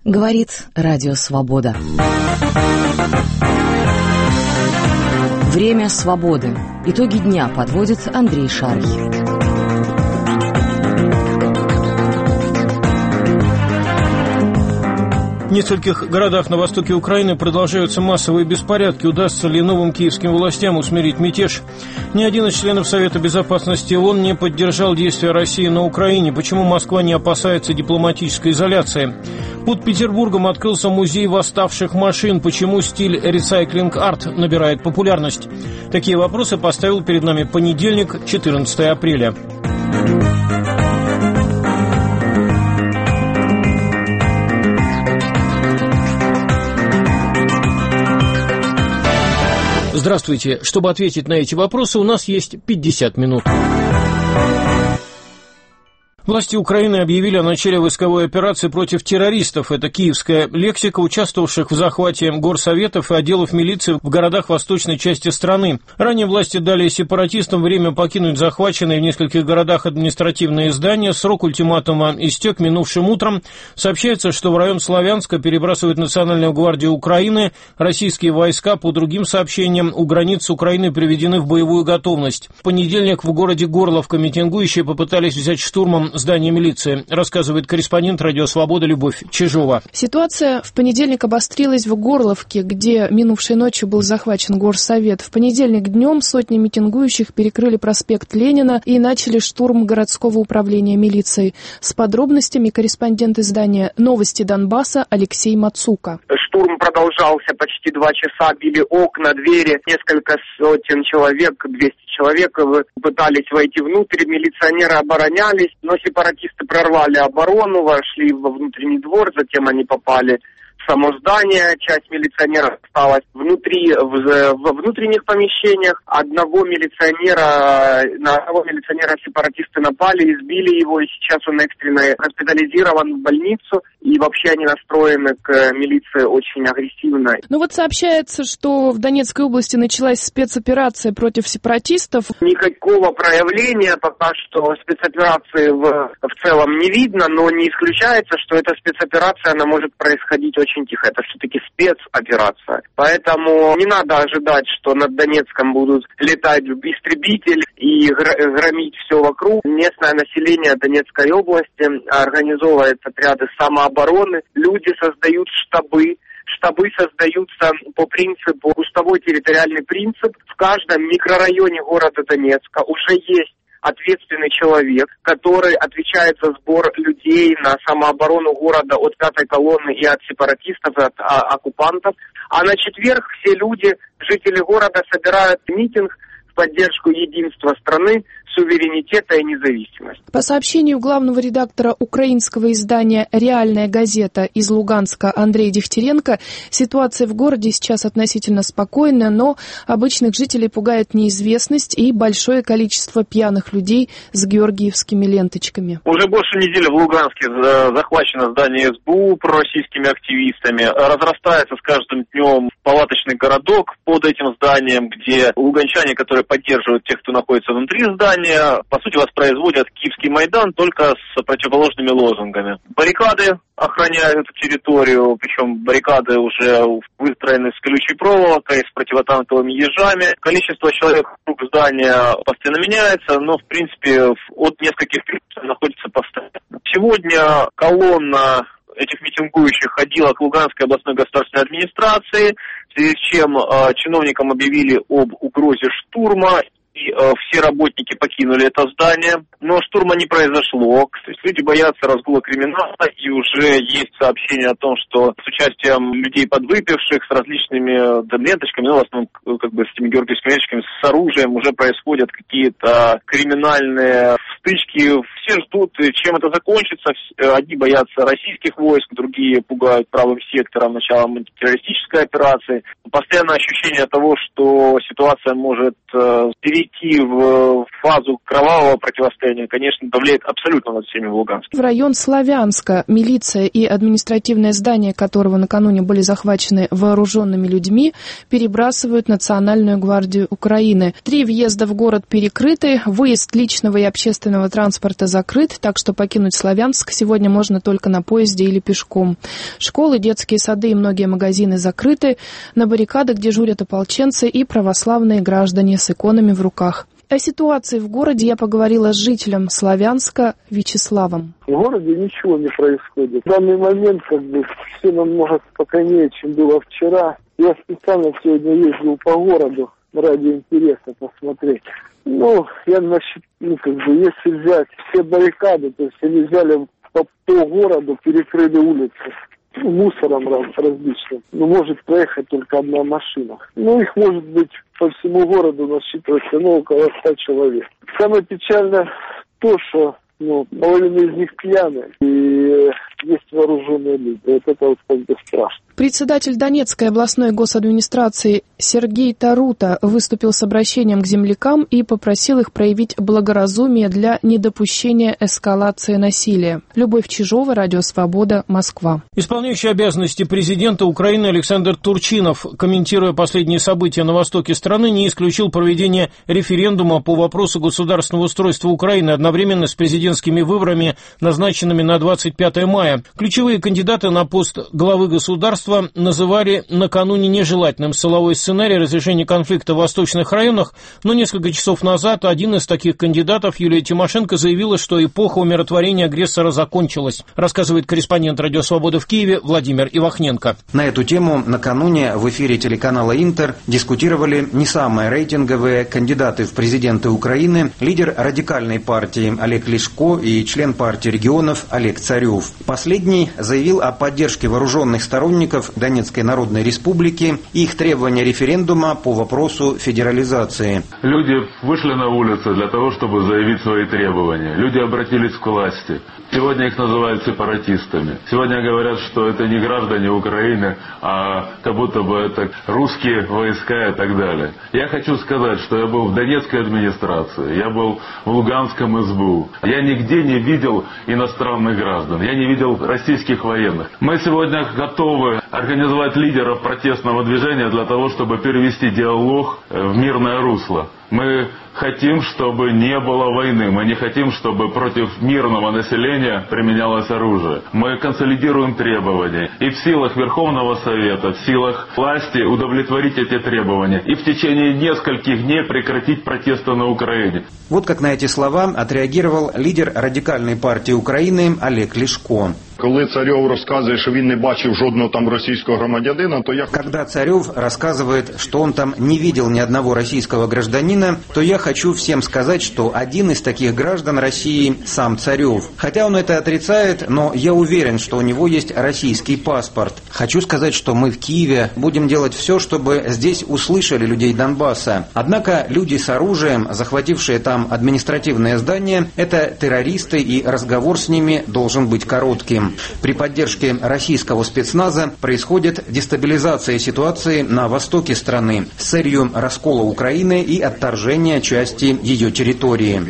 Говорит Радио Свобода. Время свободы. Итоги дня подводит Андрей Шарий. В нескольких городах на востоке Украины продолжаются массовые беспорядки. Удастся ли новым киевским властям усмирить мятеж? Ни один из членов Совета Безопасности ООН не поддержал действия России на Украине. Почему Москва не опасается дипломатической изоляции? Под Петербургом открылся музей восставших машин. Почему стиль ресайклинг-арт набирает популярность? Такие вопросы поставил перед нами понедельник, 14 апреля. Здравствуйте. Чтобы ответить на эти вопросы, у нас есть 50 минут. Власти Украины объявили о начале войсковой операции против террористов. Это киевская лексика, участвовавших в захвате горсоветов и отделов милиции в городах восточной части страны. Ранее власти дали сепаратистам время покинуть захваченные в нескольких городах административные здания. Срок ультиматума истек минувшим утром. Сообщается, что в район Славянска перебрасывают Национальную гвардию Украины. Российские войска, по другим сообщениям, у границ Украины приведены в боевую готовность. В понедельник в городе Горловка митингующие попытались взять штурмом здание милиции, рассказывает корреспондент Радио Свобода Любовь Чижова. Ситуация в понедельник обострилась в Горловке, где минувшей ночью был захвачен горсовет. В понедельник днем сотни митингующих перекрыли проспект Ленина и начали штурм городского управления милицией. С подробностями корреспондент издания «Новости Донбасса» Алексей Мацука. Штурм продолжался почти 2 часа, били окна, двери, несколько сотен человек, 200 человек пытались войти внутрь, милиционеры оборонялись, но сепаратисты прорвали оборону, вошли во внутренний двор, затем они попали в само здание, часть милиционеров осталась внутри, во внутренних помещениях. На одного милиционера сепаратисты напали, избили его, и сейчас он экстренно госпитализирован в больницу. И вообще они настроены к милиции очень агрессивно. Ну вот сообщается, что в Донецкой области началась спецоперация против сепаратистов. Никакого проявления пока что спецоперации в целом не видно, но не исключается, что эта спецоперация, она может происходить очень тихо. Это все-таки спецоперация. Поэтому не надо ожидать, что над Донецком будут летать истребители и громить все вокруг. Местное население Донецкой области организовывает отряды самообороны, люди создают штабы. Штабы создаются по принципу, кустовой территориальный принцип. В каждом микрорайоне города Донецка уже есть ответственный человек, который отвечает за сбор людей на самооборону города от пятой колонны и от сепаратистов, от оккупантов. А на четверг все люди, жители города, собирают митинг в поддержку единства страны, суверенитета и независимости. По сообщению главного редактора украинского издания «Реальная газета» из Луганска Андрея Дегтяренко, ситуация в городе сейчас относительно спокойная, но обычных жителей пугает неизвестность и большое количество пьяных людей с георгиевскими ленточками. Уже больше недели в Луганске захвачено здание СБУ пророссийскими активистами. Разрастается с каждым днем палаточный городок под этим зданием, где луганчане, которые поддерживают тех, кто находится внутри здания, по сути, воспроизводят Киевский Майдан, только с противоположными лозунгами. Баррикады охраняют эту территорию, причем баррикады уже выстроены с колючей проволокой, с противотанковыми ежами. Количество человек вокруг здания постоянно меняется, но, в принципе, от нескольких находится постоянно. Сегодня колонна этих митингующих ходила к Луганской областной государственной администрации, в связи с чем чиновникам объявили об угрозе штурма. И все работники покинули это здание, но штурма не произошло. То есть люди боятся разгула криминала, и уже есть сообщение о том, что с участием людей подвыпивших, с различными ленточками, ну, в основном, как бы с этими георгиевскими ленточками, с оружием уже происходят какие-то криминальные стычки. Все ждут, чем это закончится. Одни боятся российских войск, другие пугают правым сектором, началом антитеррористической операции. Постоянное ощущение того, что ситуация может перейти в фазу кровавого противостояния, конечно, давляет абсолютно над всеми в Луганске. В район Славянска милиция и административное здание, которого накануне были захвачены вооруженными людьми, перебрасывают Национальную гвардию Украины. 3 въезда в город перекрыты, выезд личного и общественного транспорта закрыт. закрыт, так что покинуть Славянск сегодня можно только на поезде или пешком. Школы, детские сады и многие магазины закрыты. На баррикадах дежурят ополченцы и православные граждане с иконами в руках. О ситуации в городе я поговорила с жителем Славянска Вячеславом. В городе ничего не происходит. В данный момент все намного спокойнее, чем было вчера. Я специально сегодня ездил по городу, ради интереса посмотреть. Если взять все баррикады, то есть они взяли по городу, перекрыли улицы. Мусором различным. Может проехать только одна машина. Их может быть по всему городу насчитывается около 100 человек. Самое печальное то, что половина из них пьяные и есть вооруженные люди. Это страшно. Председатель Донецкой областной госадминистрации Сергей Тарута выступил с обращением к землякам и попросил их проявить благоразумие для недопущения эскалации насилия. Любовь Чижова, Радио Свобода, Москва. Исполняющий обязанности президента Украины Александр Турчинов, комментируя последние события на востоке страны, не исключил проведение референдума по вопросу государственного устройства Украины одновременно с президентскими выборами, назначенными на 25 мая. Ключевые кандидаты на пост главы государства называли накануне нежелательным силовой сценарий разрешения конфликта в восточных районах, но несколько часов назад один из таких кандидатов, Юлия Тимошенко, заявила, что эпоха умиротворения агрессора закончилась, рассказывает корреспондент Радио Свобода в Киеве Владимир Ивахненко. На эту тему накануне в эфире телеканала «Интер» дискутировали не самые рейтинговые кандидаты в президенты Украины, лидер радикальной партии Олег Ляшко и член партии регионов Олег Царев. Последний заявил о поддержке вооруженных сторонников Донецкой Народной Республики и их требования референдума по вопросу федерализации. Люди вышли на улицы для того, чтобы заявить свои требования. Люди обратились к власти. Сегодня их называют сепаратистами. Сегодня говорят, что это не граждане Украины, а как будто бы это русские войска и так далее. Я хочу сказать, что я был в Донецкой администрации, я был в Луганском СБУ. Я нигде не видел иностранных граждан, я не видел российских военных. Мы сегодня готовы организовать лидеров протестного движения для того, чтобы перевести диалог в мирное русло. Мы хотим, чтобы не было войны. Мы не хотим, чтобы против мирного населения применялось оружие. Мы консолидируем требования. И в силах Верховного Совета, в силах власти удовлетворить эти требования. И в течение нескольких дней прекратить протесты на Украине. Вот как на эти слова отреагировал лидер радикальной партии України Олег Ляшко. Коли Царев розказує, що він не бачив жодного там російського громадянина, то я... Когда Царев рассказывает, что он там не видел ни одного российского гражданина, то я хочу всем сказать, что один из таких граждан России сам Царев. Хотя он это отрицает, но я уверен, что у него есть российский паспорт. Хочу сказать, что мы в Киеве будем делать все, чтобы здесь услышали людей Донбасса. Однако люди с оружием, захватившие там административное здание, это террористы, и разговор с ними должен быть коротким. При поддержке российского спецназа происходит дестабилизация ситуации на востоке страны с целью раскола Украины и отторжения части ее территории.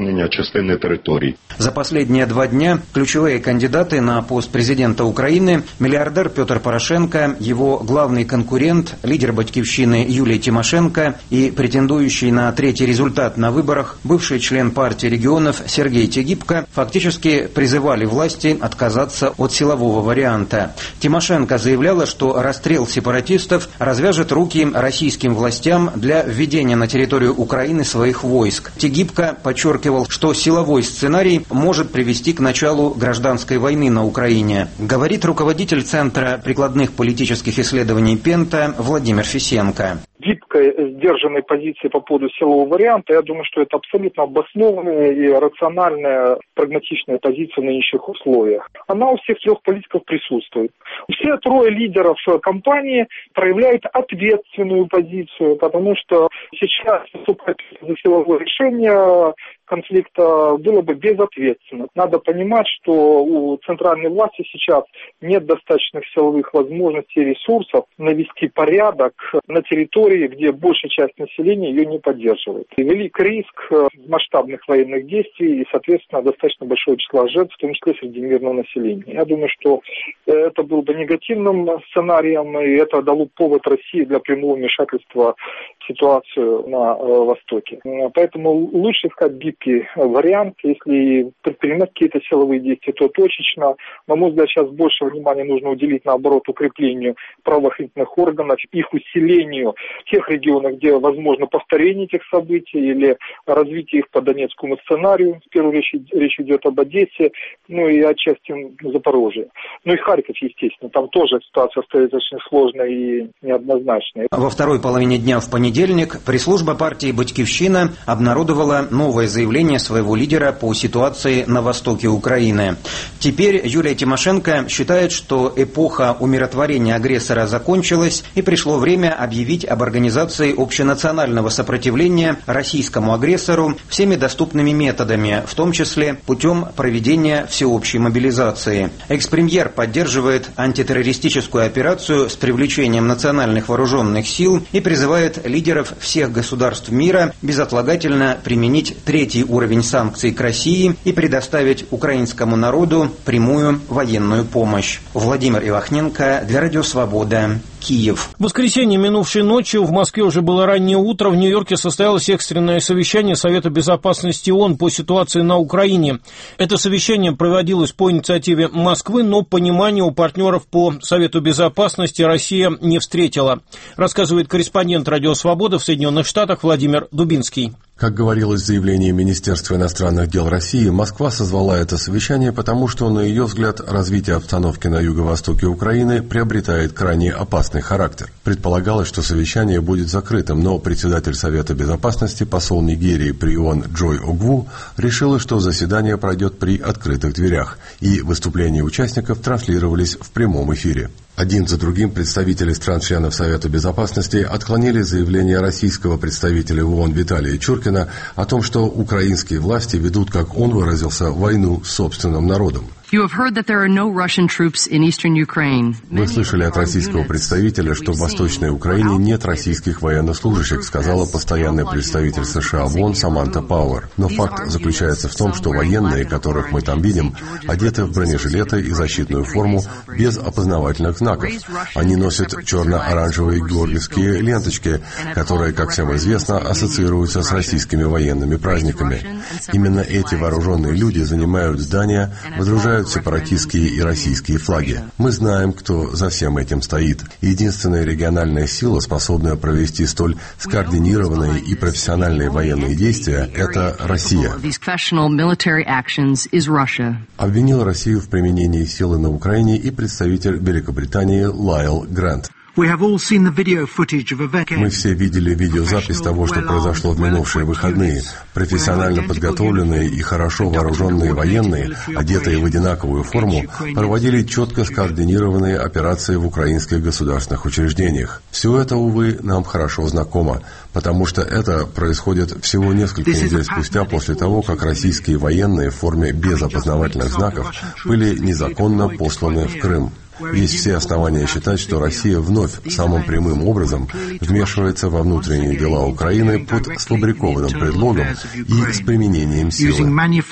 За последние 2 дня ключевые кандидаты на пост президента Украины – миллиардер Петр Порошенко, его главный конкурент, лидер Батькивщины Юлия Тимошенко и претендующий на 3-й результат на выборах бывший член партии регионов Сергей Тегибко фактически призывали власти отказаться от силового варианта. Тимошенко заявляла, что расстрел сепаратистов развяжет руки российским властям для введения на территорию Украины своих войск. Тегибко подчеркивал, что силовой сценарий может привести к началу гражданской войны на Украине. Говорит руководитель Центра прикладных политических исследований Пента Владимир Фисенко. Гибкой, сдержанной позиции по поводу силового варианта, я думаю, что это абсолютно обоснованная и рациональная, прагматичная позиция в нынешних условиях. Она у всех 3 политиков присутствует. Все 3 лидеров компании проявляют ответственную позицию, потому что сейчас выступать за силовое решение конфликта было бы безответственно. Надо понимать, что у центральной власти сейчас нет достаточных силовых возможностей и ресурсов навести порядок на территории, где большая часть населения ее не поддерживает. И велик риск масштабных военных действий и, соответственно, достаточно большое число жертв, в том числе среди мирного населения. Я думаю, что это был бы негативным сценарием, и это дало повод России для прямого вмешательства в ситуацию на Востоке. Поэтому лучше искать гибкость гибкий вариант. Если предпринимать какие-то силовые действия, то точечно. На мой взгляд, сейчас больше внимания нужно уделить, наоборот, укреплению правоохранительных органов, их усилению в тех регионах, где возможно повторение этих событий или развитие их по Донецкому сценарию. В первую очередь речь идет об Одессе, ну и отчасти Запорожье. Ну и Харьков, естественно. Там тоже ситуация остается очень сложной и неоднозначной. Во второй половине дня в понедельник пресс-служба партии «Батькивщина» обнародовала новое заявление своего лидера по ситуации на востоке Украины. Теперь Юлия Тимошенко считает, что эпоха умиротворения агрессора закончилась и пришло время объявить об организации общенационального сопротивления российскому агрессору всеми доступными методами, в том числе путем проведения всеобщей мобилизации. Экс-премьер поддерживает антитеррористическую операцию с привлечением национальных вооруженных сил и призывает лидеров всех государств мира безотлагательно применить третий уровень санкций к России и предоставить украинскому народу прямую военную помощь. Владимир Ивахненко для Радио Свобода, Киев. В воскресенье минувшей ночью в Москве уже было раннее утро. В Нью-Йорке состоялось экстренное совещание Совета Безопасности ООН по ситуации на Украине. Это совещание проводилось по инициативе Москвы, но понимания у партнеров по Совету Безопасности Россия не встретила. Рассказывает корреспондент Радио Свобода в Соединенных Штатах Владимир Дубинский. Как говорилось в заявлении Министерства иностранных дел России, Москва созвала это совещание, потому что, на ее взгляд, развитие обстановки на юго-востоке Украины приобретает крайне опасный характер. Предполагалось, что совещание будет закрытым, но председатель Совета Безопасности, посол Нигерии при ООН Джой Огву, решила, что заседание пройдет при открытых дверях, и выступления участников транслировались в прямом эфире. Один за другим представители стран-членов Совета Безопасности отклонили заявление российского представителя в ООН Виталия Чуркина о том, что украинские власти ведут, как он выразился, войну с собственным народом. Вы слышали от российского представителя, что в Восточной Украине нет российских военнослужащих, сказала постоянный представитель США в ООН Саманта Пауэр. Но факт заключается в том, что военные, которых мы там видим, одеты в бронежилеты и защитную форму без опознавательных знаков. Они носят черно-оранжевые георгиевские ленточки, которые, как всем известно, ассоциируются с российскими военными праздниками. Именно эти вооруженные люди занимают здания, водружают сепаратистские и российские флаги. Мы знаем, кто за всем этим стоит. Единственная региональная сила, способная провести столь скоординированные и профессиональные военные действия, это Россия. Обвинил Россию в применении силы на Украине и представитель Великобритании Лайл Грант. Мы все видели видеозапись того, что произошло в минувшие выходные. Профессионально подготовленные и хорошо вооруженные военные, одетые в одинаковую форму, проводили четко скоординированные операции в украинских государственных учреждениях. Все это, увы, нам хорошо знакомо, потому что это происходит всего несколько недель спустя после того, как российские военные в форме без опознавательных знаков были незаконно посланы в Крым. Есть все основания считать, что Россия вновь самым прямым образом вмешивается во внутренние дела Украины под сфабрикованным предлогом и с применением силы.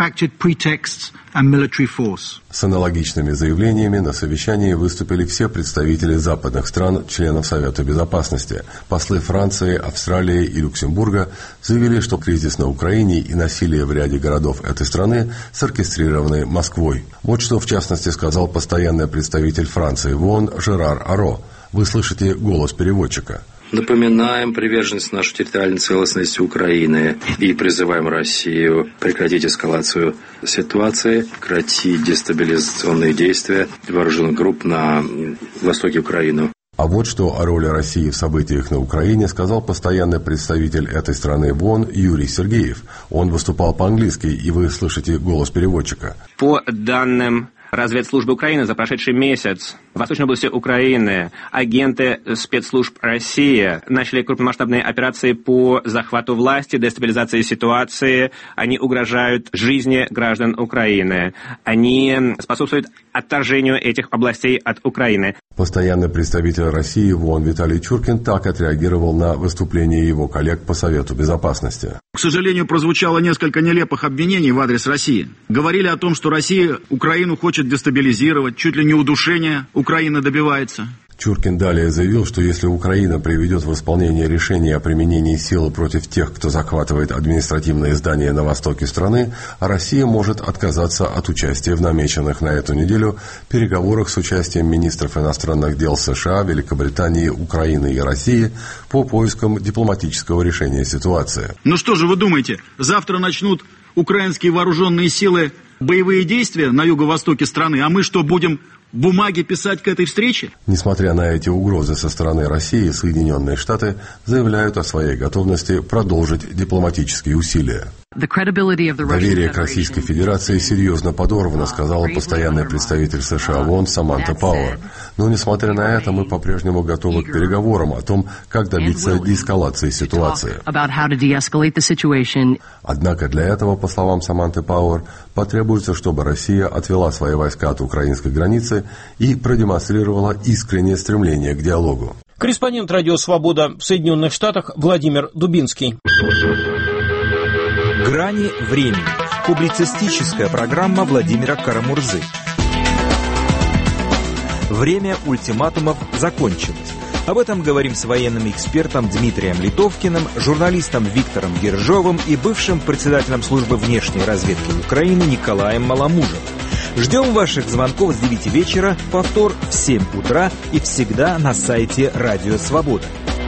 С аналогичными заявлениями на совещании выступили все представители западных стран, членов Совета Безопасности. Послы Франции, Австралии и Люксембурга заявили, что кризис на Украине и насилие в ряде городов этой страны соркестрированы Москвой. Вот что, в частности, сказал постоянный представитель Франции в ООН Жерар Аро. Вы слышите голос переводчика. Напоминаем приверженность нашей территориальной целостности Украины и призываем Россию прекратить эскалацию ситуации, прекратить дестабилизационные действия вооруженных групп на востоке Украины. А вот что о роли России в событиях на Украине сказал постоянный представитель этой страны в ООН Юрий Сергеев. Он выступал по-английски, и вы слышите голос переводчика. По данным разведслужбы Украины за прошедший месяц в Восточной области Украины агенты спецслужб России начали крупномасштабные операции по захвату власти, дестабилизации ситуации. Они угрожают жизни граждан Украины. Они способствуют отторжению этих областей от Украины. Постоянный представитель России в ООН Виталий Чуркин так отреагировал на выступление его коллег по Совету Безопасности. К сожалению, прозвучало несколько нелепых обвинений в адрес России. Говорили о том, что Россия Украину хочет дестабилизировать, чуть ли не удушения Украина добивается. Чуркин далее заявил, что если Украина приведет в исполнение решение о применении силы против тех, кто захватывает административные здания на востоке страны, Россия может отказаться от участия в намеченных на эту неделю переговорах с участием министров иностранных дел США, Великобритании, Украины и России по поискам дипломатического решения ситуации. Ну что же вы думаете, завтра начнут украинские вооруженные силы боевые действия на юго-востоке страны, а мы что, будем бумаги писать к этой встрече? Несмотря на эти угрозы со стороны России, Соединенные Штаты заявляют о своей готовности продолжить дипломатические усилия. Доверие к Российской Федерации серьезно подорвано, сказала постоянный представитель США в ООН Саманта Пауэр. Но, несмотря на это, мы по-прежнему готовы к переговорам о том, как добиться деэскалации ситуации. Однако для этого, по словам Саманты Пауэр, потребуется, чтобы Россия отвела свои войска от украинской границы и продемонстрировала искреннее стремление к диалогу. Корреспондент «Радио Свобода» в Соединенных Штатах Владимир Дубинский. «Грани времени». Публицистическая программа Владимира Карамурзы. Время ультиматумов закончилось. Об этом говорим с военным экспертом Дмитрием Литовкиным, журналистом Виктором Ержовым и бывшим председателем службы внешней разведки Украины Николаем Маломужем. Ждем ваших звонков с 9 вечера, повтор в 7 утра и всегда на сайте «Радио Свобода».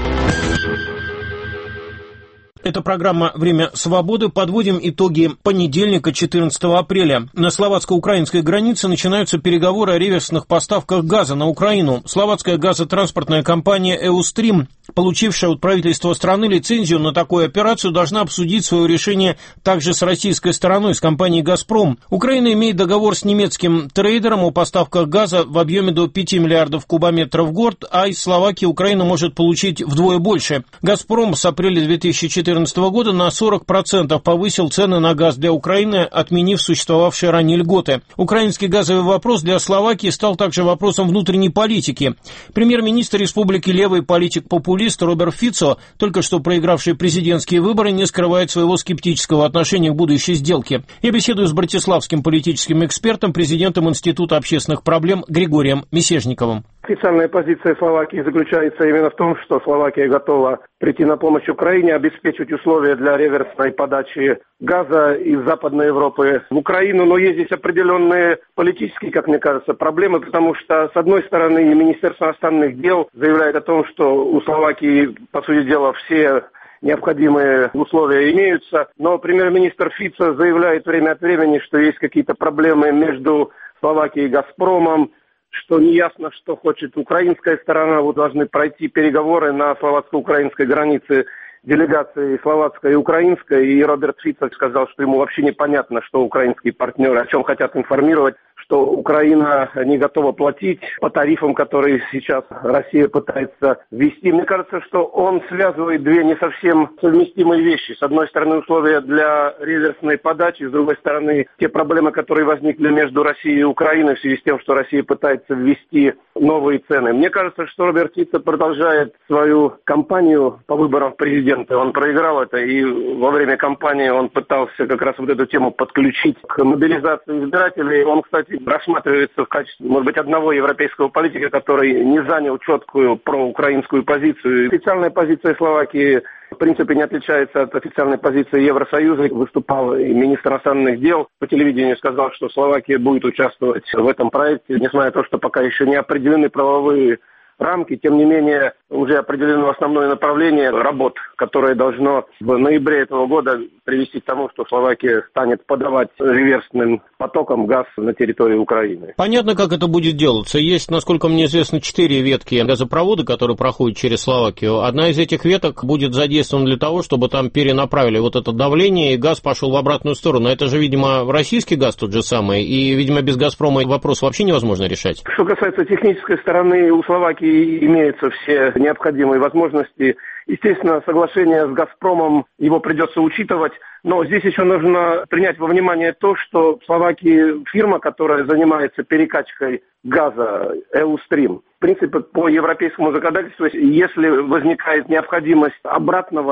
Это программа «Время свободы». Подводим итоги понедельника, 14 апреля. На словацко-украинской границе начинаются переговоры о реверсных поставках газа на Украину. Словацкая газотранспортная компания «Эустрим», получившая от правительства страны лицензию на такую операцию, должна обсудить свое решение также с российской стороной, с компанией «Газпром». Украина имеет договор с немецким трейдером о поставках газа в объеме до 5 миллиардов кубометров в год, а из Словакии Украина может получить вдвое больше. «Газпром» с апреля 2014 года на 40% повысил цены на газ для Украины, отменив существовавшие ранее льготы. Украинский газовый вопрос для Словакии стал также вопросом внутренней политики. Премьер-министр республики левый политик-популист Роберт Фицо, только что проигравший президентские выборы, не скрывает своего скептического отношения к будущей сделке. Я беседую с братиславским политическим экспертом, президентом Института общественных проблем Григорием Мисежниковым. Официальная позиция Словакии заключается именно в том, что Словакия готова прийти на помощь Украине, обеспечить условия для реверсной подачи газа из Западной Европы в Украину. Но есть здесь определенные политические, как мне кажется, проблемы, потому что, с одной стороны, Министерство иностранных дел заявляет о том, что у Словакии, по сути дела, все необходимые условия имеются, но премьер-министр Фицо заявляет время от времени, что есть какие-то проблемы между Словакией и «Газпромом», что неясно, что хочет украинская сторона. Вот должны пройти переговоры на словацко-украинской границе делегации словацкой и украинской, и Роберт Фицо сказал, что ему вообще непонятно, что украинские партнеры, о чем хотят информировать, что Украина не готова платить по тарифам, которые сейчас Россия пытается ввести. Мне кажется, что он связывает две не совсем совместимые вещи. С одной стороны, условия для реверсной подачи, с другой стороны, те проблемы, которые возникли между Россией и Украиной в связи с тем, что Россия пытается ввести новые цены. Мне кажется, что Роберт Фицо продолжает свою кампанию по выборам президента. Он проиграл это, и во время кампании он пытался как раз вот эту тему подключить к мобилизации избирателей. Он, кстати, рассматривается в качестве, может быть, одного европейского политика, который не занял четкую проукраинскую позицию. Официальная позиция Словакии в принципе не отличается от официальной позиции Евросоюза. Выступал и министр иностранных дел по телевидению, сказал, что Словакия будет участвовать в этом проекте, несмотря на то, что пока еще не определены правовые рамки, тем не менее уже определено основное направление работ, которое должно в ноябре этого года привести к тому, что Словакия станет подавать реверсным потоком газ на территорию Украины. Понятно, как это будет делаться. Есть, насколько мне известно, 4 ветки газопровода, которые проходят через Словакию. Одна из этих веток будет задействована для того, чтобы там перенаправили вот это давление, и газ пошел в обратную сторону. Это же, видимо, российский газ тот же самый, и, видимо, без «Газпрома» вопрос вообще невозможно решать. Что касается технической стороны, у Словакии имеются все необходимые возможности. Естественно, соглашение с «Газпромом», его придется учитывать, но здесь еще нужно принять во внимание то, что в Словакии фирма, которая занимается перекачкой газа, «Эустрим», в принципе, по европейскому законодательству, если возникает необходимость обратного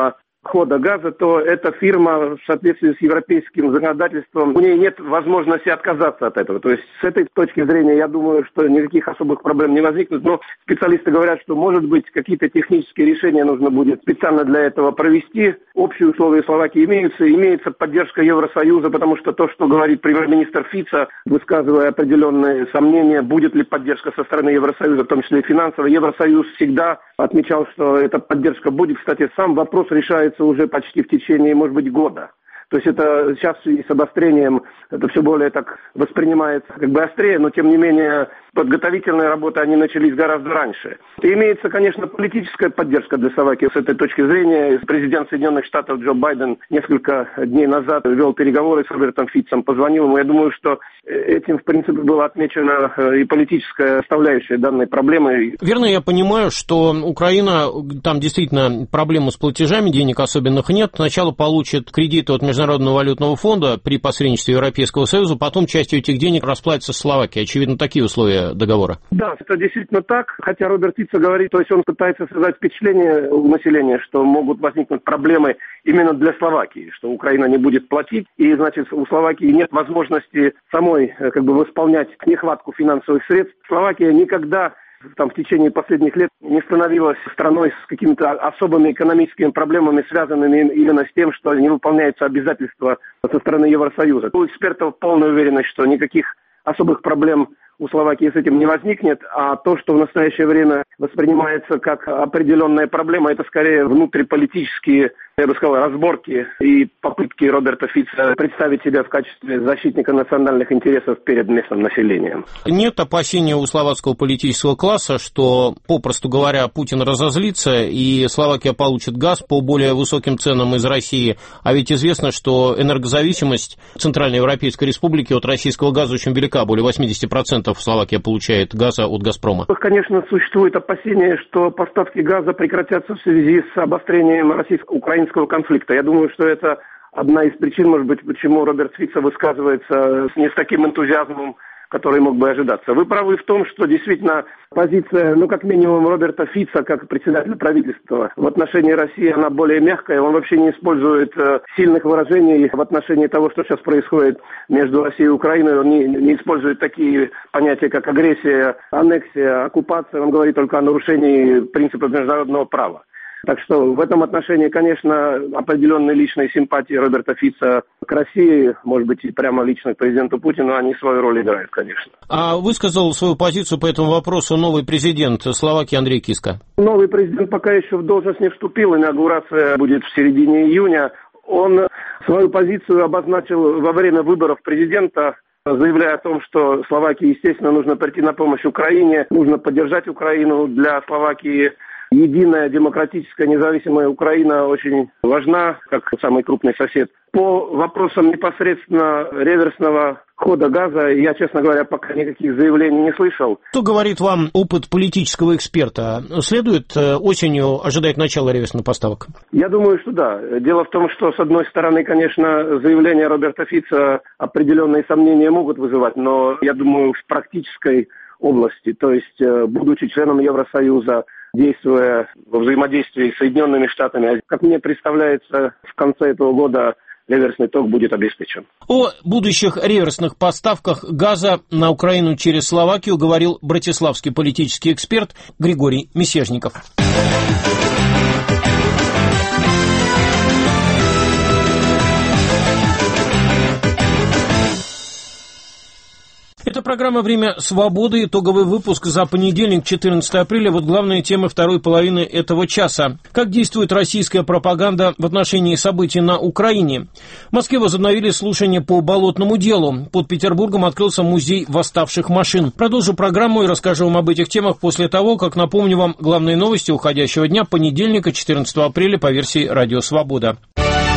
хода газа, то эта фирма в соответствии с европейским законодательством, у нее нет возможности отказаться от этого. То есть с этой точки зрения я думаю, что никаких особых проблем не возникнет, но специалисты говорят, что может быть какие-то технические решения нужно будет специально для этого провести. Общие условия Словакии имеется поддержка Евросоюза, потому что то, что говорит премьер-министр Фица, высказывая определенные сомнения, будет ли поддержка со стороны Евросоюза, в том числе и финансовая. Евросоюз всегда отмечал, что эта поддержка будет. Кстати, сам вопрос решается уже почти в течение, может быть, года. То есть это сейчас и с обострением это все более так воспринимается как бы острее, но тем не менее подготовительные работы, они начались гораздо раньше. И имеется, конечно, политическая поддержка для Словакии с этой точки зрения. Президент Соединенных Штатов Джо Байден несколько дней назад вел переговоры с Робертом Фицем, позвонил ему. Я думаю, что этим, в принципе, была отмечена и политическая составляющая данной проблемы. Верно, я понимаю, что Украина, там действительно проблемы с платежами, денег особенных нет. Сначала получит кредиты от Международного валютного фонда при посредничестве Европейского Союза, потом частью этих денег расплатится Словакия. Очевидно, такие условия договора. Да, это действительно так, хотя Роберт Фицо говорит, то есть он пытается создать впечатление у населения, что могут возникнуть проблемы именно для Словакии, что Украина не будет платить, и, значит, у Словакии нет возможности самой как бы восполнять нехватку финансовых средств. Словакия никогда в течение последних лет не становилась страной с какими-то особыми экономическими проблемами, связанными именно с тем, что не выполняются обязательства со стороны Евросоюза. У экспертов полная уверенность, что никаких особых проблем у Словакии с этим не возникнет, а то, что в настоящее время воспринимается как определенная проблема, это скорее внутриполитические, я бы сказал, разборки и попытки Роберта Фица представить себя в качестве защитника национальных интересов перед местным населением. Нет опасения у словацкого политического класса, что, попросту говоря, Путин разозлится и Словакия получит газ по более высоким ценам из России, а ведь известно, что энергозависимость Центральной Европейской Республики от российского газа очень велика, более 80% Словакия получает газа от «Газпрома». Конечно, существует опасение, что поставки газа прекратятся в связи с обострением российско-украинского конфликта. Я думаю, что это одна из причин, может быть, почему Роберт Фицо высказывается не с таким энтузиазмом, который мог бы ожидаться. Вы правы в том, что действительно позиция, как минимум, Роберта Фица, как председателя правительства, в отношении России, она более мягкая. Он вообще не использует сильных выражений в отношении того, что сейчас происходит между Россией и Украиной. Он не использует такие понятия, как агрессия, аннексия, оккупация. Он говорит только о нарушении принципов международного права. Так что в этом отношении, конечно, определенные личные симпатии Роберта Фица к России, может быть, и прямо лично к президенту Путину, они свою роль играют, конечно. А высказал свою позицию по этому вопросу новый президент Словакии Андрей Киска? Новый президент пока еще в должность не вступил, инаугурация будет в середине июня. Он свою позицию обозначил во время выборов президента, заявляя о том, что Словакии, естественно, нужно прийти на помощь Украине, нужно поддержать Украину. Для Словакии единая, демократическая, независимая Украина очень важна, как самый крупный сосед. По вопросам непосредственно реверсного хода газа, я, честно говоря, пока никаких заявлений не слышал. Что говорит вам опыт политического эксперта? Следует осенью ожидать начала реверсных поставок? Я думаю, что да. Дело в том, что, с одной стороны, конечно, заявления Роберта Фица определенные сомнения могут вызывать, но, я думаю, в практической области, то есть, будучи членом Евросоюза, действуя во взаимодействии с Соединенными Штатами, как мне представляется, в конце этого года реверсный ток будет обеспечен. О будущих реверсных поставках газа на Украину через Словакию говорил братиславский политический эксперт Григорий Мисежников. Это программа «Время свободы», итоговый выпуск за понедельник, 14 апреля. Вот главные темы второй половины этого часа. Как действует российская пропаганда в отношении событий на Украине? В Москве возобновили слушания по болотному делу. Под Петербургом открылся музей восставших машин. Продолжу программу и расскажу вам об этих темах после того, как напомню вам главные новости уходящего дня, понедельника, 14 апреля, по версии «Радио Свобода».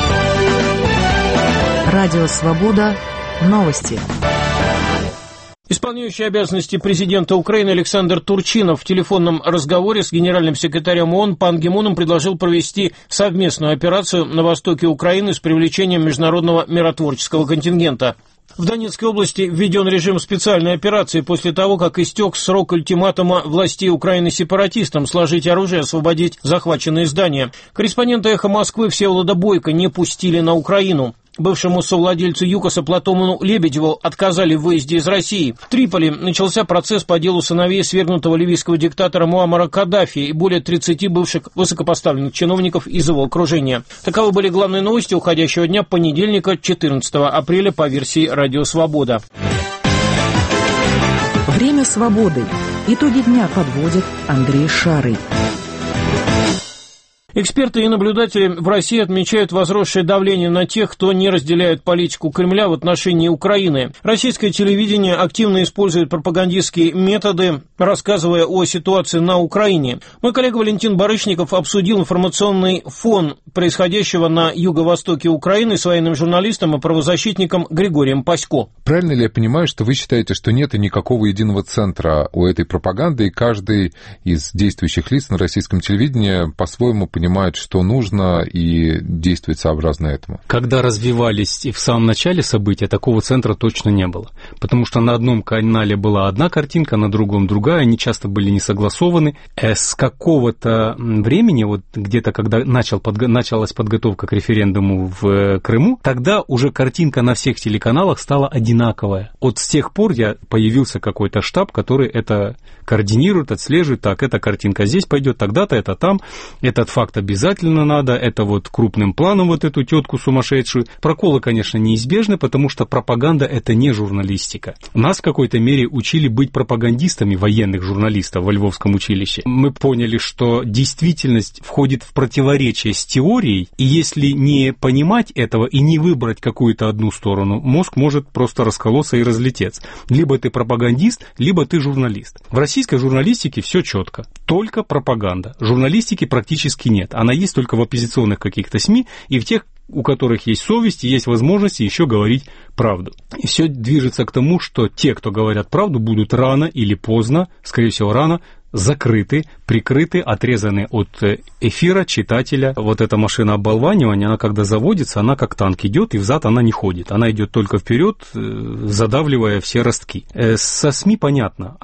Радио Свобода. Новости. И Исполняющий обязанности президента Украины Александр Турчинов в телефонном разговоре с генеральным секретарем ООН Пан Ги Муном предложил провести совместную операцию на востоке Украины с привлечением международного миротворческого контингента. В Донецкой области введен режим специальной операции после того, как истек срок ультиматума властей Украины сепаратистам сложить оружие и освободить захваченные здания. Корреспондента «Эхо Москвы» Всеволода Бойко не пустили на Украину. Бывшему совладельцу ЮКОСа Платону Лебедеву отказали в выезде из России. В Триполи начался процесс по делу сыновей свергнутого ливийского диктатора Муаммара Каддафи и более 30 бывших высокопоставленных чиновников из его окружения. Таковы были главные новости уходящего дня понедельника, 14 апреля по версии «Радио Свобода». Время свободы. Итоги дня подводит Андрей Шарый. Эксперты и наблюдатели в России отмечают возросшее давление на тех, кто не разделяет политику Кремля в отношении Украины. Российское телевидение активно использует пропагандистские методы, рассказывая о ситуации на Украине. Мой коллега Валентин Барышников обсудил информационный фон происходящего на юго-востоке Украины с военным журналистом и правозащитником Григорием Пасько. Правильно ли я понимаю, что вы считаете, что нет никакого единого центра у этой пропаганды, и каждый из действующих лиц на российском телевидении по-своему понимает, что нужно, и действует сообразно этому? Когда развивались и в самом начале события, такого центра точно не было. Потому что на одном канале была одна картинка, на другом другая, они часто были не согласованы. С какого-то времени, вот где-то когда началась подготовка к референдуму в Крыму, тогда уже картинка на всех телеканалах стала одинаковая. Вот с тех пор появился какой-то штаб, который это координирует, отслеживает. Так, эта картинка здесь пойдет, тогда-то, это там, этот факт обязательно надо, это вот крупным планом вот эту тетку сумасшедшую. Проколы, конечно, неизбежны, потому что пропаганда — это не журналистика. Нас в какой-то мере учили быть пропагандистами, военных журналистов во Львовском училище. Мы поняли, что действительность входит в противоречие с теорией, и если не понимать этого и не выбрать какую-то одну сторону, мозг может просто расколоться и разлететься. Либо ты пропагандист, либо ты журналист. В российской журналистике все четко. Только пропаганда. Журналистики практически нет. Она есть только в оппозиционных каких-то СМИ и в тех, у которых есть совесть и есть возможность еще говорить правду. И все движется к тому, что те, кто говорят правду, будут рано или поздно, скорее всего рано, закрыты, прикрыты, отрезаны от эфира, читателя. Вот эта машина оболванивания, она когда заводится, она как танк идет, и взад она не ходит. Она идет только вперед, задавливая все ростки. Со СМИ понятно,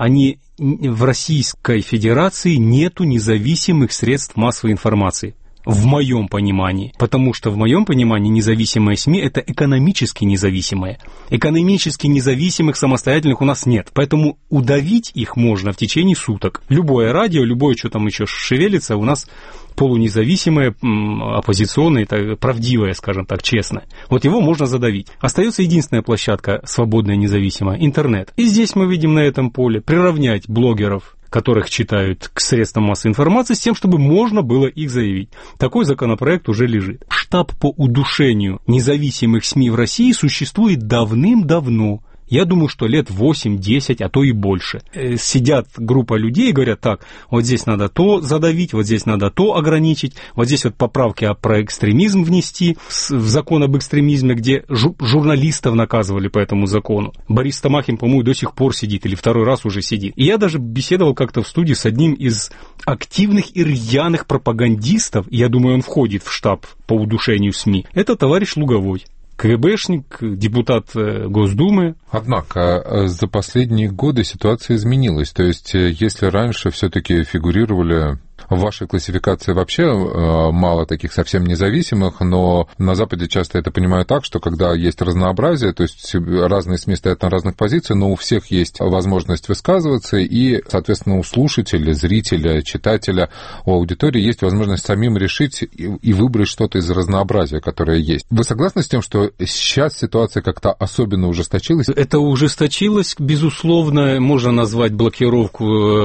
в Российской Федерации нету независимых средств массовой информации. В моем понимании. Потому что в моем понимании независимые СМИ — это экономически независимые. Экономически независимых самостоятельных у нас нет. Поэтому удавить их можно в течение суток. Любое радио, любое, что там еще шевелится, у нас полунезависимое, оппозиционное, правдивое, скажем так, честное. Вот его можно задавить. Остается единственная площадка свободная, независимая — интернет. И здесь мы видим на этом поле приравнять блогеров, которых читают, к средствам массовой информации, с тем, чтобы можно было их заявить. Такой законопроект уже лежит. Штаб по удушению независимых СМИ в России существует давным-давно. Я думаю, что лет 8-10, а то и больше. Сидят группа людей и говорят: так, вот здесь надо то задавить, вот здесь надо то ограничить, вот здесь вот поправки про экстремизм внести в закон об экстремизме, где журналистов наказывали по этому закону. Борис Стамахин, по-моему, до сих пор сидит, или второй раз уже сидит. И я даже беседовал как-то в студии с одним из активных и рьяных пропагандистов, я думаю, он входит в штаб по удушению СМИ. Это товарищ Луговой. КГБшник, депутат Госдумы. Однако за последние годы ситуация изменилась. То есть, если раньше все-таки фигурировали в вашей классификации вообще мало таких совсем независимых, но на Западе часто это понимают так, что когда есть разнообразие, то есть разные СМИ стоят на разных позициях, но у всех есть возможность высказываться, и, соответственно, у слушателя, зрителя, читателя, у аудитории есть возможность самим решить и выбрать что-то из разнообразия, которое есть. Вы согласны с тем, что сейчас ситуация как-то особенно ужесточилась? Это ужесточилось, безусловно. Можно назвать блокировку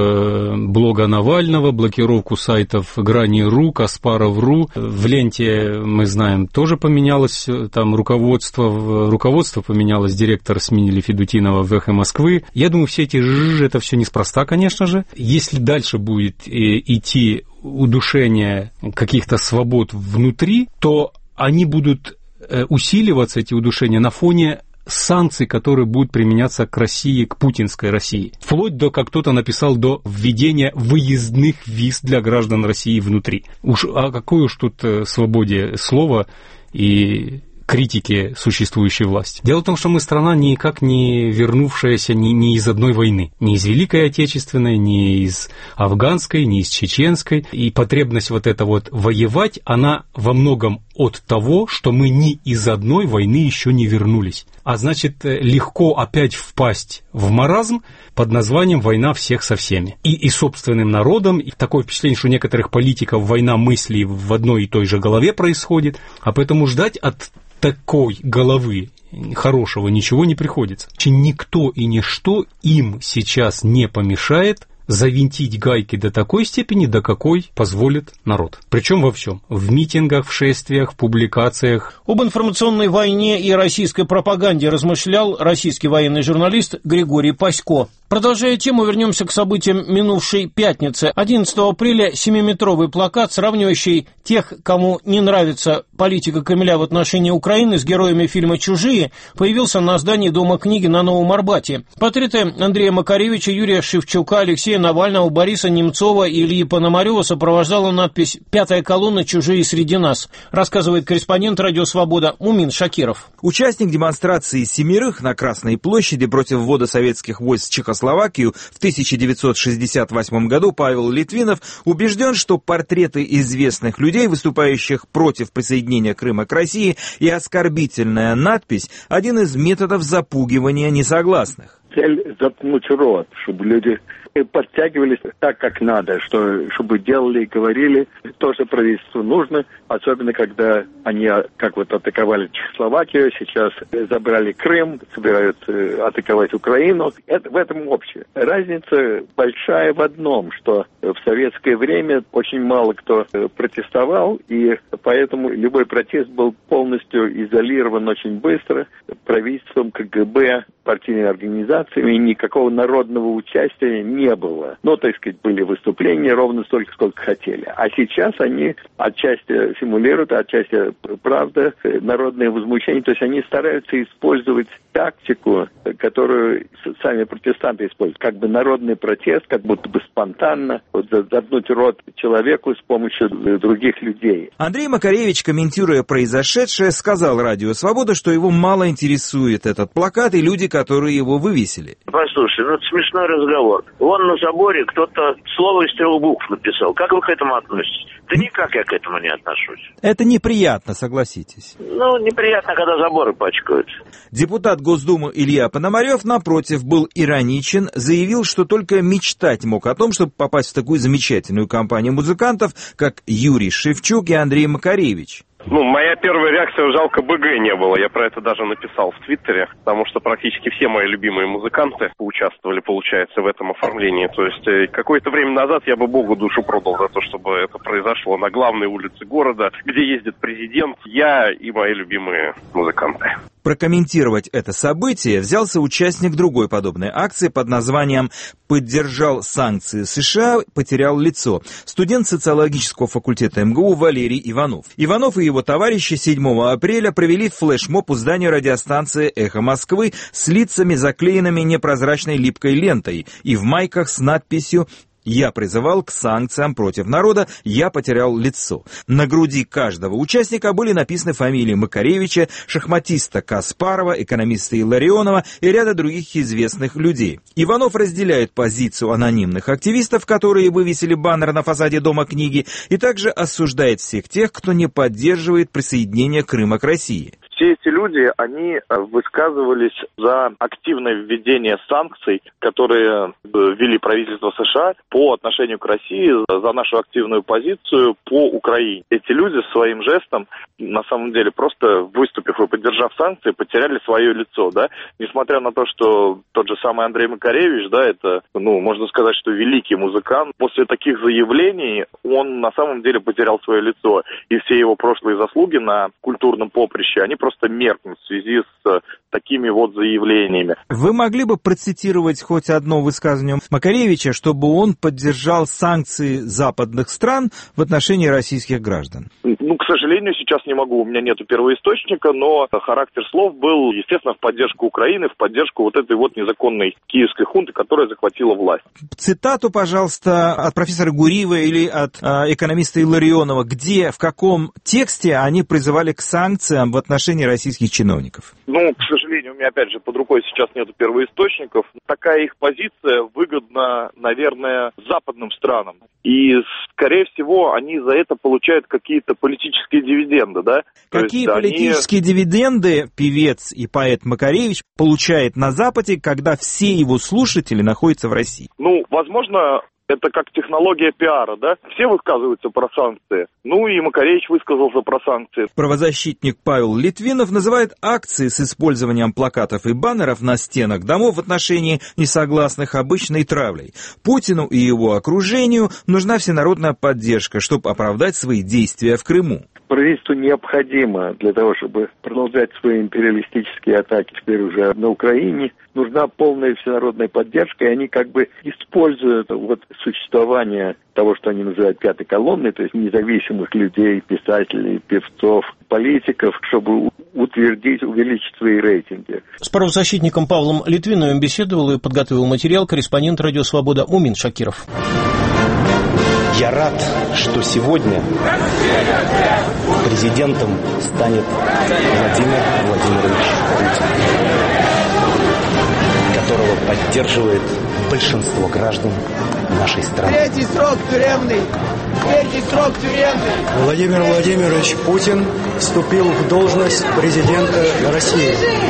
блога Навального, блокировку сайтов Грани.ру, Каспаров.ру. В ленте, мы знаем, тоже поменялось там руководство поменялось, директор сменили Федутинова в «Эхо Москвы». Я думаю, все эти это все неспроста, конечно же. Если дальше будет идти удушение каких-то свобод внутри, то они будут усиливаться, эти удушения, на фоне санкций, которые будут применяться к России, к путинской России. Вплоть до, как кто-то написал, до введения выездных виз для граждан России внутри. А какой уж тут свободе слова и критики существующей власти. Дело в том, что мы страна никак не вернувшаяся ни из одной войны. Ни из Великой Отечественной, ни из Афганской, ни из Чеченской. И потребность вот эта вот воевать, она во многом от того, что мы ни из одной войны еще не вернулись. А значит, легко опять впасть в маразм под названием «война всех со всеми». И собственным народом. И такое впечатление, что у некоторых политиков война мыслей в одной и той же голове происходит. А поэтому ждать от такой головы хорошего ничего не приходится. Никто и ничто им сейчас не помешает завинтить гайки до такой степени, до какой позволит народ. Причем во всем. В митингах, в шествиях, в публикациях. Об информационной войне и российской пропаганде размышлял российский военный журналист Григорий Пасько. Продолжая тему, вернемся к событиям минувшей пятницы. 11 апреля 7-метровый плакат, сравнивающий тех, кому не нравится политика Кремля в отношении Украины, с героями фильма «Чужие», появился на здании Дома книги на Новом Арбате. Портреты Андрея Макаревича, Юрия Шевчука, Алексея Навального, Бориса Немцова и Ильи Пономарева сопровождала надпись «Пятая колонна. Чужие среди нас», рассказывает корреспондент «Радио Свобода» Мумин Шакиров. Участник демонстрации «Семерых» на Красной площади против ввода советских войск в Чехословакию в 1968 году Павел Литвинов убежден, что портреты известных людей, выступающих против присоединения Крыма к России, и оскорбительная надпись – один из методов запугивания несогласных. Цель – заткнуть рот, чтобы люди подтягивались так, как надо, чтобы делали и говорили то, что правительству нужно, особенно когда они, как вот атаковали Чехословакию, сейчас забрали Крым, собираются атаковать Украину. В этом общее. Разница большая в одном, что в советское время очень мало кто протестовал, и поэтому любой протест был полностью изолирован очень быстро правительством, КГБ, партийными организациями, и никакого народного участия не было. Так сказать, были выступления ровно столько, сколько хотели. А сейчас они отчасти симулируют, отчасти правда, народное возмущение. То есть они стараются использовать тактику, которую сами протестанты используют. Как бы народный протест, как будто бы спонтанно, заткнуть рот человеку с помощью других людей. Андрей Макаревич, комментируя произошедшее, сказал «Радио Свобода», что его мало интересует этот плакат и люди, которые его вывесили. Послушай, это смешной разговор. Вон на заборе кто-то слово из 3 букв написал. Как вы к этому относитесь? Да никак я к этому не отношусь. Это неприятно, согласитесь. Неприятно, когда заборы пачкают. Депутат Госдумы Илья Пономарев, напротив, был ироничен, заявил, что только мечтать мог о том, чтобы попасть в такую замечательную компанию музыкантов, как Юрий Шевчук и Андрей Макаревич. Моя первая реакция — жалко БГ не было. Я про это даже написал в Твиттере, потому что практически все мои любимые музыканты поучаствовали, получается, в этом оформлении. То есть какое-то время назад я бы Богу душу продал за то, чтобы это произошло на главной улице города, где ездит президент, я и мои любимые музыканты. Прокомментировать это событие взялся участник другой подобной акции под названием «Поддержал санкции США, потерял лицо». Студент социологического факультета МГУ Валерий Иванов. Иванов и его товарищи 7 апреля провели флешмоб у здания радиостанции «Эхо Москвы» с лицами, заклеенными непрозрачной липкой лентой и в майках с надписью «Я призывал к санкциям против народа, я потерял лицо». На груди каждого участника были написаны фамилии Макаревича, шахматиста Каспарова, экономиста Илларионова и ряда других известных людей. Иванов разделяет позицию анонимных активистов, которые вывесили баннер на фасаде Дома книги, и также осуждает всех тех, кто не поддерживает присоединение Крыма к России. Все эти люди, они высказывались за активное введение санкций, которые ввели правительство США по отношению к России, за нашу активную позицию по Украине. Эти люди своим жестом, на самом деле, просто выступив и поддержав санкции, потеряли свое лицо, да. Несмотря на то, что тот же самый Андрей Макаревич, да, это, можно сказать, что великий музыкант, после таких заявлений он на самом деле потерял свое лицо. И все его прошлые заслуги на культурном поприще, они просто меркнут в связи с такими вот заявлениями. Вы могли бы процитировать хоть одно высказывание Макаревича, чтобы он поддержал санкции западных стран в отношении российских граждан? К сожалению, сейчас не могу, у меня нету первоисточника, но характер слов был, естественно, в поддержку Украины, в поддержку вот этой вот незаконной киевской хунты, которая захватила власть. Цитату, пожалуйста, от профессора Гуриева или от экономиста Илларионова, где, в каком тексте они призывали к санкциям в отношении российских чиновников? К сожалению, у меня, опять же, под рукой сейчас нету первоисточников. Такая их позиция выгодна, наверное, западным странам. И, скорее всего, они за это получают какие-то политические дивиденды, да? Какие политические дивиденды певец и поэт Макаревич получает на Западе, когда все его слушатели находятся в России? Возможно, это как технология пиара, да? Все высказываются про санкции. И Макаревич высказался про санкции. Правозащитник Павел Литвинов называет акции с использованием плакатов и баннеров на стенах домов в отношении несогласных обычной травлей. Путину и его окружению нужна всенародная поддержка, чтобы оправдать свои действия в Крыму. Правительству необходимо для того, чтобы продолжать свои империалистические атаки теперь уже на Украине, нужна полная всенародная поддержка, и они используют существование того, что они называют пятой колонной, то есть независимых людей, писателей, певцов, политиков, чтобы утвердить, увеличить свои рейтинги. С правозащитником Павлом Литвиновым беседовал и подготовил материал корреспондент «Радио Свобода» Мумин Шакиров. Я рад, что сегодня президентом станет Владимир Владимирович Путин, которого поддерживает большинство граждан нашей страны. Третий срок тюремный. Владимир Владимирович Путин вступил в должность президента России.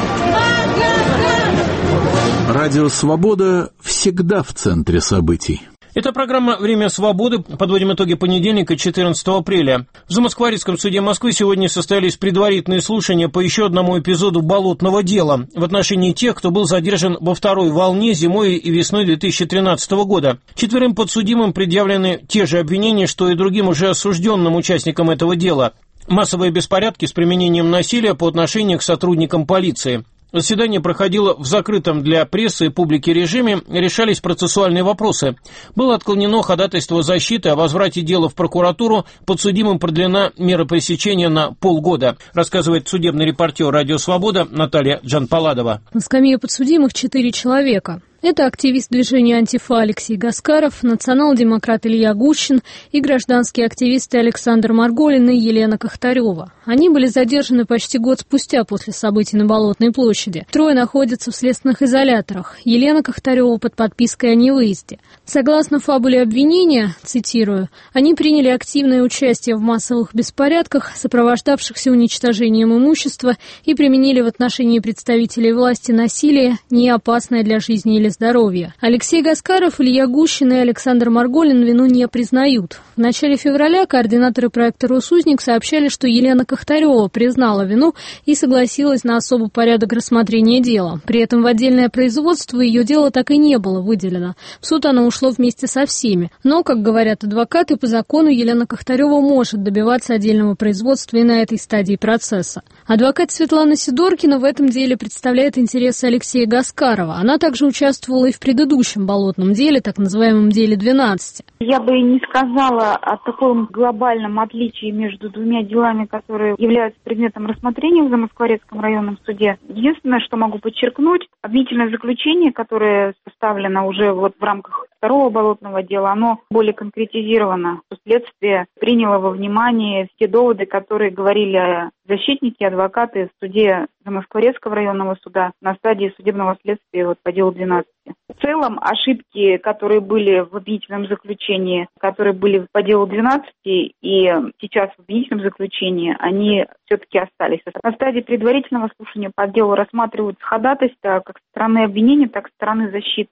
Радио «Свобода» всегда в центре событий. Это программа «Время свободы». Подводим итоги понедельника, 14 апреля. В Замоскворецком суде Москвы сегодня состоялись предварительные слушания по еще одному эпизоду болотного дела в отношении тех, кто был задержан во второй волне зимой и весной 2013 года. 4 подсудимым предъявлены те же обвинения, что и другим уже осужденным участникам этого дела. Массовые беспорядки с применением насилия по отношению к сотрудникам полиции. Заседание проходило в закрытом для прессы и публики режиме, решались процессуальные вопросы. Было отклонено ходатайство защиты о возврате дела в прокуратуру, подсудимым продлена мера пресечения на полгода, рассказывает судебный репортер «Радио Свобода» Наталья Джанпаладова. На скамье подсудимых 4 человека. Это активист движения «Антифа» Алексей Гаскаров, национал-демократ Илья Гущин и гражданские активисты Александр Марголин и Елена Кохтарева. Они были задержаны почти год спустя после событий на Болотной площади. 3 находятся в следственных изоляторах. Елена Кохтарева под подпиской о невыезде. Согласно фабуле обвинения, цитирую, они приняли активное участие в массовых беспорядках, сопровождавшихся уничтожением имущества, и применили в отношении представителей власти насилие, не опасное для жизни или здоровья. Алексей Гаскаров, Илья Гущин и Александр Марголин вину не признают. В начале февраля координаторы проекта «Росузник» сообщали, что Елена Кохтарева признала вину и согласилась на особый порядок рассмотрения дела. При этом в отдельное производство ее дело так и не было выделено. В суд оно ушло вместе со всеми. Но, как говорят адвокаты, по закону Елена Кохтарева может добиваться отдельного производства и на этой стадии процесса. Адвокат Светлана Сидоркина в этом деле представляет интересы Алексея Гаскарова. Она также участвовала и в предыдущем болотном деле, так называемом деле 12. Я бы не сказала о таком глобальном отличии между двумя делами, которые являются предметом рассмотрения в Замоскворецком районном суде. Единственное, что могу подчеркнуть, обвинительное заключение, которое составлено уже в рамках второго болотного дела, оно более конкретизировано. Следствие приняло во внимание все доводы, которые говорили защитники, адвокаты в суде Замоскворецкого районного суда на стадии судебного следствия по делу 12. В целом ошибки, которые были в обвинительном заключении, которые были по делу 12 и сейчас в обвинительном заключении, они все-таки остались. На стадии предварительного слушания по делу рассматриваются ходатайства как со стороны обвинения, так и со стороны защиты.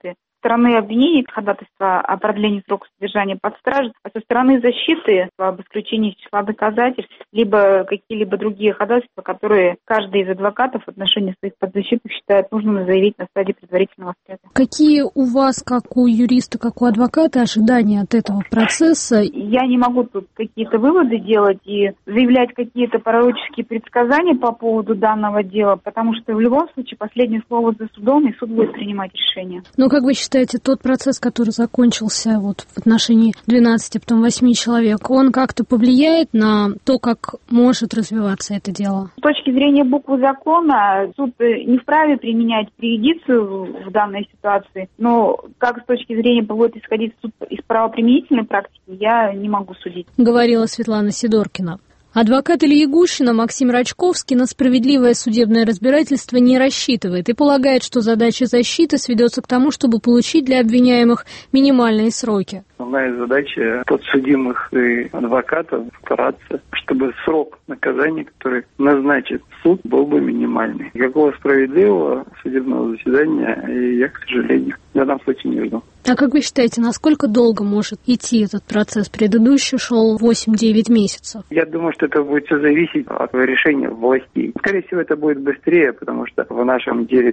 стороны обвинений ходатайство о продлении срока содержания под стражей, а со стороны защиты об исключении из числа доказательств, либо какие-либо другие ходатайства, которые каждый из адвокатов в отношении своих подзащитных считает нужным заявить на стадии предварительного следствия. Какие у вас, как у юриста, как у адвоката, ожидания от этого процесса? Я не могу тут какие-то выводы делать и заявлять какие-то пророческие предсказания по поводу данного дела, потому что в любом случае последнее слово за судом, и суд будет принимать решение. Но как вы считаете, тот процесс, который закончился вот в отношении 12, потом 8 человек, он как-то повлияет на то, как может развиваться это дело? С точки зрения буквы закона, суд не вправе применять преюдицию в данной ситуации, но как с точки зрения будет исходить суд из правоприменительной практики, я не могу судить. Говорила Светлана Сидоркина. Адвокат Ильи Гущина Максим Рачковский на справедливое судебное разбирательство не рассчитывает и полагает, что задача защиты сведется к тому, чтобы получить для обвиняемых минимальные сроки. Основная задача подсудимых и адвокатов стараться, чтобы срок наказания, который назначит суд, был бы минимальный. Никакого справедливого судебного заседания я, к сожалению, в данном случае не жду. А как вы считаете, насколько долго может идти этот процесс? Предыдущий шел 8-9 месяцев. Я думаю, что это будет все зависеть от решения властей. Скорее всего, это будет быстрее, потому что в нашем деле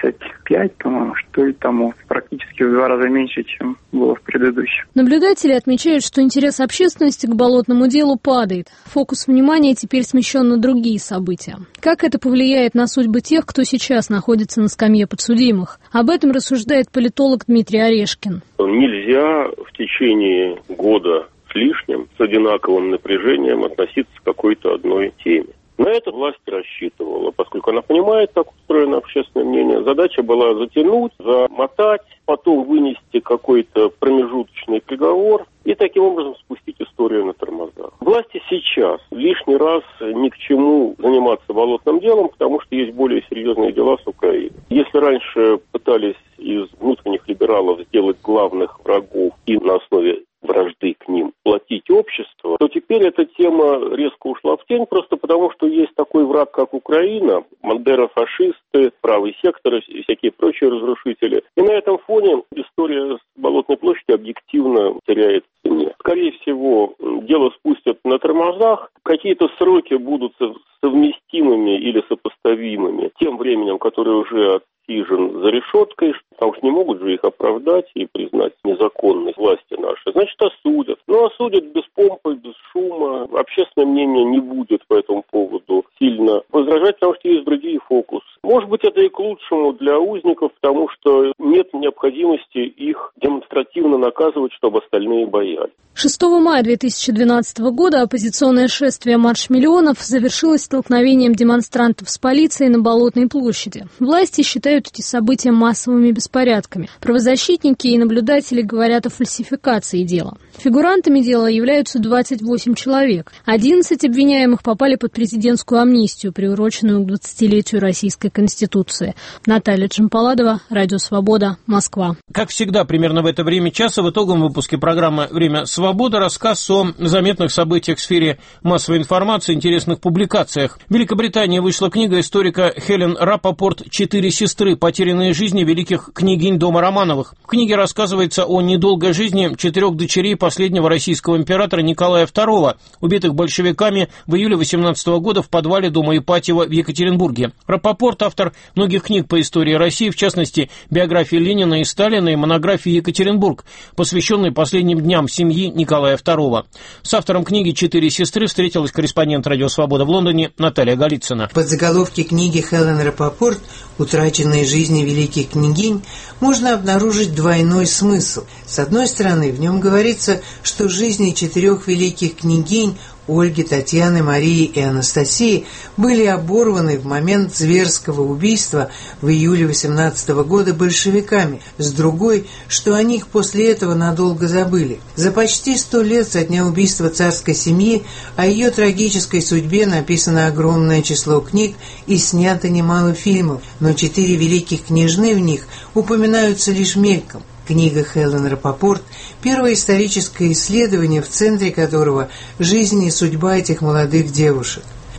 35, по-моему, что ли, тому практически в 2 раза меньше, чем было в предыдущем. Наблюдатели отмечают, что интерес общественности к болотному делу падает. Фокус внимания теперь смещен на другие события. Как это повлияет на судьбы тех, кто сейчас находится на скамье подсудимых? Об этом рассуждает политолог Дмитрий Орешкин. Нельзя в течение года с лишним с одинаковым напряжением относиться к какой-то одной теме. На это власть рассчитывала, поскольку она понимает, как устроено общественное мнение. Задача была затянуть, замотать, потом вынести какой-то промежуточный приговор и таким образом спустить историю на тормозах. Власти сейчас лишний раз ни к чему заниматься болотным делом, потому что есть более серьезные дела с Украиной. Если раньше пытались из внутренних либералов сделать главных врагов и на основе вражды к ним платить общество, то теперь эта тема резко ушла в тень, просто потому что есть такой враг, как Украина, бандерофашисты, правый сектор и всякие прочие разрушители. И на этом фоне история с Болотной площадью объективно теряет в цене. Скорее всего, дело спустят на тормозах, какие-то сроки будут совместимыми или сопоставимыми тем временем, которое уже отсижен за решеткой, потому что не могут же их оправдать и признать незаконность власти нашей. Значит, осудят. Но осудят без помпы, без шума. Общественное мнение не будет по этому поводу сильно возражать, потому что есть другие фокусы. Может быть, это и к лучшему для узников, потому что нет необходимости их демонстративно наказывать, чтобы остальные боялись. 6 мая 2012 года оппозиционное шествие «Марш миллионов» завершилось столкновением демонстрантов с полицией на Болотной площади. Власти считают эти события массовыми беспорядками. Правозащитники и наблюдатели говорят о фальсификации дела. Фигурантами дела являются 28 человек. 11 обвиняемых попали под президентскую амнистию, приуроченную к 20-летию Российской Конституции. Наталья Джампаладова, Радио Свобода, Москва. Как всегда, примерно в это время часа в итоговом выпуске программы «Время свободы» рассказ о заметных событиях в сфере массовой информации, интересных публикациях. В Великобритании вышла книга историка Хелен Рапопорт «4 сестры. Потерянные жизни великих княгинь дома Романовых». В книге рассказывается о недолгой жизни 4 дочерей последнего российского императора Николая II, убитых большевиками в июле 18 года в подвале дома Ипатьева в Екатеринбурге. Рапопорт — автор многих книг по истории России, в частности, биографии Ленина и Сталина и монографии «Екатеринбург», посвященной последним дням семьи Николая II. С автором книги «4 сестры» встретилась корреспондент «Радио Свобода» в Лондоне Наталья Голицына. В подзаголовке книги Хелен Рапопорт «Утраченные жизни великих княгинь» можно обнаружить двойной смысл. С одной стороны, в нем говорится, что жизни 4 великих княгинь Ольги, Татьяны, Марии и Анастасии были оборваны в момент зверского убийства в июле 18 года большевиками, с другой, что о них после этого надолго забыли. За почти 100 лет со дня убийства царской семьи о ее трагической судьбе написано огромное число книг и снято немало фильмов, но 4 великих княжны в них упоминаются лишь мельком. Книга Хелен Рапопорт – первое историческое исследование, в центре которого жизнь и судьба этих молодых девушек.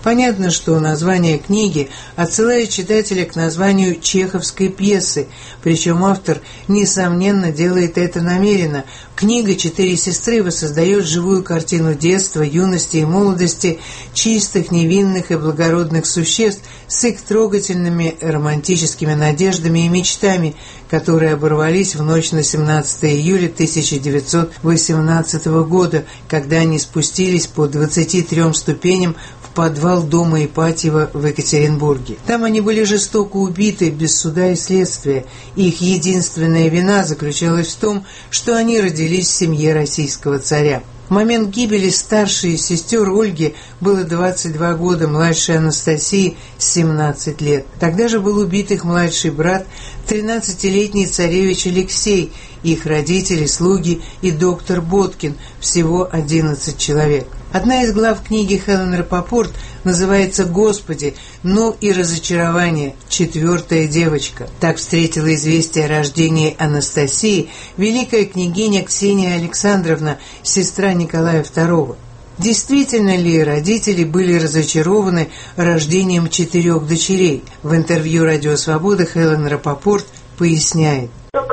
Понятно, что название книги отсылает читателя к названию чеховской пьесы, причем автор, несомненно, делает это намеренно. Книга «Четыре сестры» воссоздает живую картину детства, юности и молодости чистых, невинных и благородных существ с их трогательными романтическими надеждами и мечтами, которые оборвались в ночь на 17 июля 1918 года, когда они спустились по 23 ступеням в подвал дома Ипатьева в Екатеринбурге. Там они были жестоко убиты без суда и следствия. Их единственная вина заключалась в том, что они родились в семье российского царя. В момент гибели старшей из сестер Ольги было 22 года, младшей Анастасии 17 лет. Тогда же был убит их младший брат, 13-летний царевич Алексей, их родители, слуги и доктор Боткин, всего 11 человек. Одна из глав книги Хелен Рапопорт называется «Господи, ну и разочарование, четвертая девочка». Так встретила известие о рождении Анастасии великая княгиня Ксения Александровна, сестра Николая II. Действительно ли родители были разочарованы рождением 4 дочерей? В интервью «Радио Свобода» Хелен Рапопорт поясняет.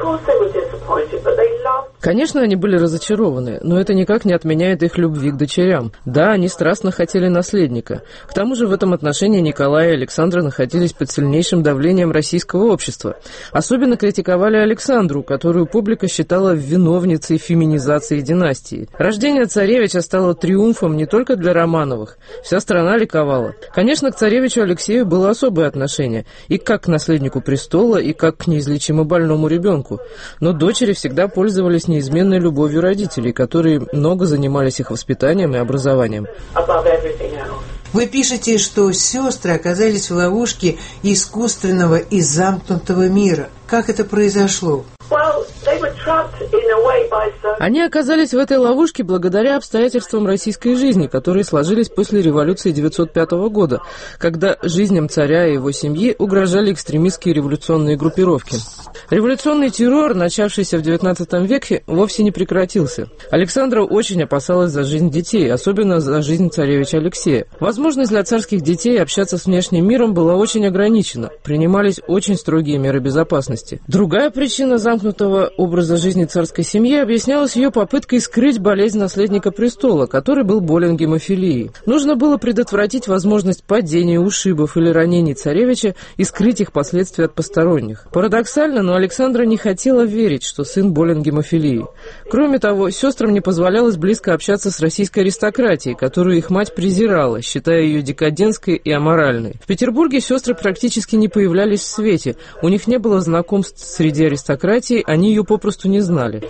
Конечно, они были разочарованы, но это никак не отменяет их любви к дочерям. Да, они страстно хотели наследника. К тому же в этом отношении Николай и Александра находились под сильнейшим давлением российского общества. Особенно критиковали Александру, которую публика считала виновницей феминизации династии. Рождение царевича стало триумфом не только для Романовых. Вся страна ликовала. Конечно, к царевичу Алексею было особое отношение, и как к наследнику престола, и как к неизлечимо больному ребенку. Но дочери всегда пользовались неизменной любовью родителей, которые много занимались их воспитанием и образованием. Вы пишете, что сестры оказались в ловушке искусственного и замкнутого мира. Как это произошло? Они оказались в этой ловушке благодаря обстоятельствам российской жизни, которые сложились после революции 1905 года, когда жизням царя и его семьи угрожали экстремистские революционные группировки. Революционный террор, начавшийся в XIX веке, вовсе не прекратился. Александра очень опасалась за жизнь детей, особенно за жизнь царевича Алексея. Возможность для царских детей общаться с внешним миром была очень ограничена, принимались очень строгие меры безопасности. Другая причина замкнутого образа жизни царской семьи объяснялась ее попыткой скрыть болезнь наследника престола, который был болен гемофилией. Нужно было предотвратить возможность падения, ушибов или ранений царевича и скрыть их последствия от посторонних. Парадоксально, но Александра не хотела верить, что сын болен гемофилией. Кроме того, сестрам не позволялось близко общаться с российской аристократией, которую их мать презирала, считая ее декадентской и аморальной. В Петербурге сестры практически не появлялись в свете, у них не было знакомств среди аристократии, они ее попросту не знали.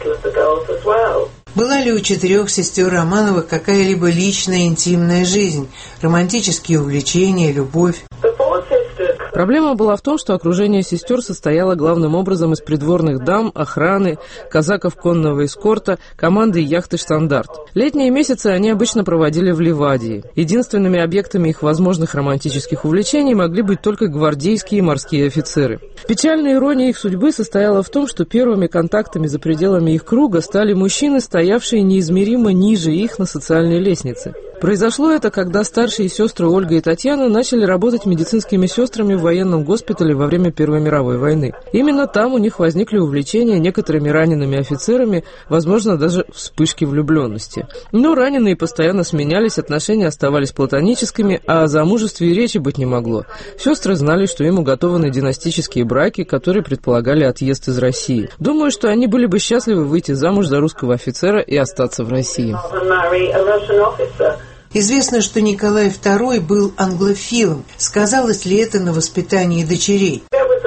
Была ли у 4 сестер Романовых какая-либо личная интимная жизнь, романтические увлечения, любовь? Проблема была в том, что окружение сестер состояло главным образом из придворных дам, охраны, казаков конного эскорта, команды яхты «Штандарт». Летние месяцы они обычно проводили в Ливадии. Единственными объектами их возможных романтических увлечений могли быть только гвардейские и морские офицеры. Печальная ирония их судьбы состояла в том, что первыми контактами за пределами их круга стали мужчины, стоявшие неизмеримо ниже их на социальной лестнице. Произошло это, когда старшие сестры Ольга и Татьяна начали работать медицинскими сестрами в военном госпитале во время Первой мировой войны. Именно там у них возникли увлечения некоторыми ранеными офицерами, возможно, даже вспышки влюбленности. Но раненые постоянно сменялись, отношения оставались платоническими, а о замужестве и речи быть не могло. Сестры знали, что им уготованы династические браки, которые предполагали отъезд из России. Думаю, что они были бы счастливы выйти замуж за русского офицера и остаться в России. Известно, что Николай II был англофилом. Сказалось ли это на воспитании дочерей?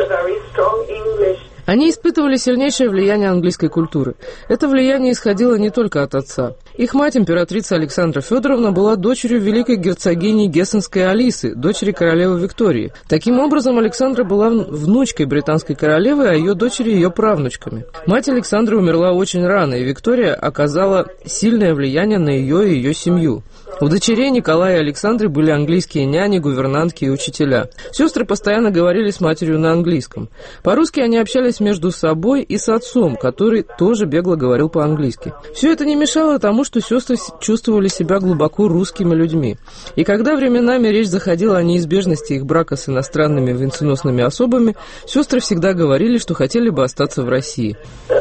Они испытывали сильнейшее влияние английской культуры. Это влияние исходило не только от отца. Их мать, императрица Александра Федоровна, была дочерью великой герцогини Гессенской Алисы, дочери королевы Виктории. Таким образом, Александра была внучкой британской королевы, а ее дочери ее правнучками. Мать Александры умерла очень рано, и Виктория оказала сильное влияние на ее и ее семью. У дочерей Николая и Александры были английские няни, гувернантки и учителя. Сестры постоянно говорили с матерью на английском. По-русски они общались между собой и с отцом, который тоже бегло говорил по-английски. Все это не мешало тому, что сестры чувствовали себя глубоко русскими людьми. И когда временами речь заходила о неизбежности их брака с иностранными венценосными особами, сестры всегда говорили, что хотели бы остаться в России.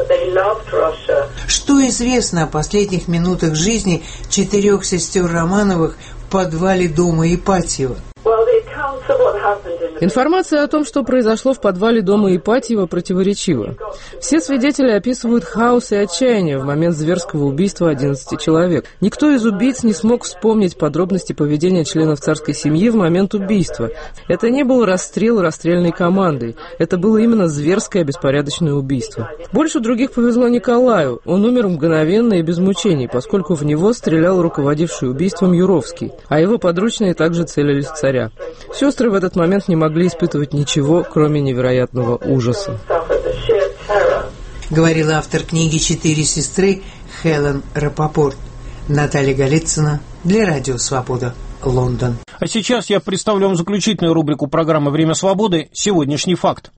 Что известно о последних минутах жизни 4 сестер Романовых в подвале дома Ипатьева? Информация о том, что произошло в подвале дома Ипатьева, противоречива. Все свидетели описывают хаос и отчаяние в момент зверского убийства 11 человек. Никто из убийц не смог вспомнить подробности поведения членов царской семьи в момент убийства. Это не был расстрел расстрельной командой. Это было именно зверское беспорядочное убийство. Больше других повезло Николаю. Он умер мгновенно и без мучений, поскольку в него стрелял руководивший убийством Юровский, а его подручные также целились в царя. Сестры в этот момент не могли испытывать ничего, кроме невероятного ужаса. Говорила автор книги «4 сестры» Хелен Рапопорт. Наталья Голицына для Радио Свобода, Лондон. А сейчас я представлю вам заключительную рубрику программы «Время свободы» «Сегодняшний факт».